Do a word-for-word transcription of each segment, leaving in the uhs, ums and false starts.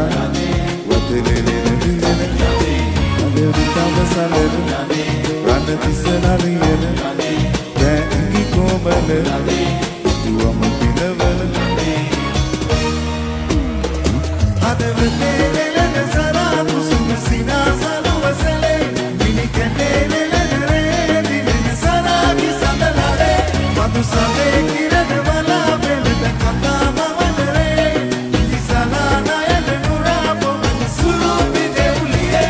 වතලෙලෙන දිලෙන අද විතම සලෙන රන්න තිස්සනලියන දැන්ගි කොමල දුවම පිනවල හදවතේලෙන සරා කුසුම සිනාසල වසලේ මිනි කැටේලෙන රේ දිලෙන සරාගි සඳලරේ මදු සමේ කිරණ වලා වෙලද කතා මවලරේ ඉසලා නයන නුරා බොමන සුරුපි දෙවුලියේ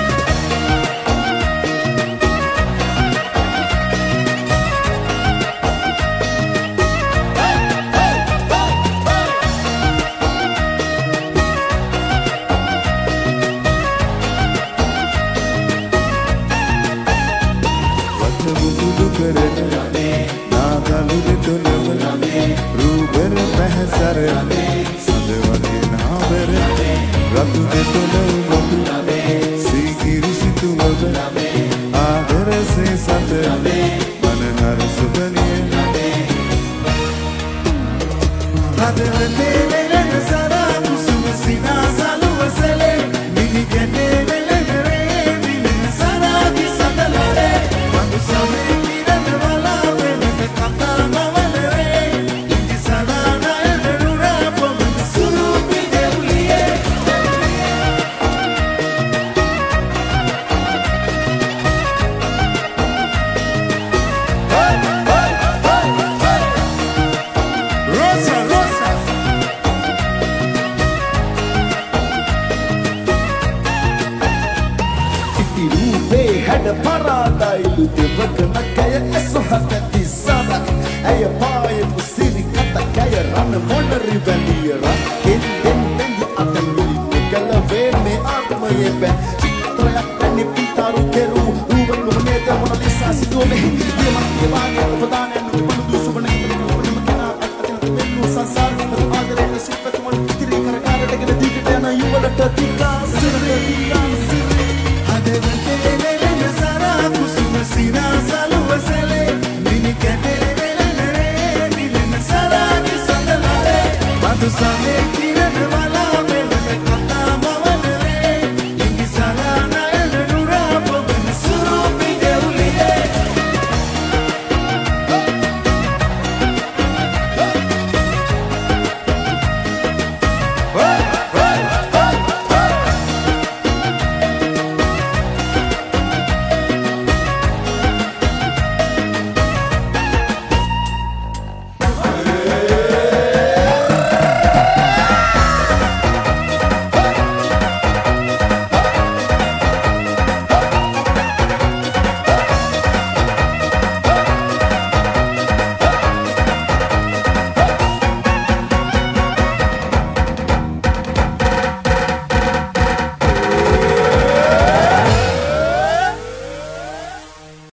नागलुर तुलव रूबर महसर सदवके नावर रतु दे तुलव मधु सीगिरि सितुवग आदर से सत मनहर सुबनिय हदवते वेलन सरा कुसुम सिना सालु वसले मिनि कटे वेलन रे दिलन सरा की सदलरे मधु समे Parada e do teu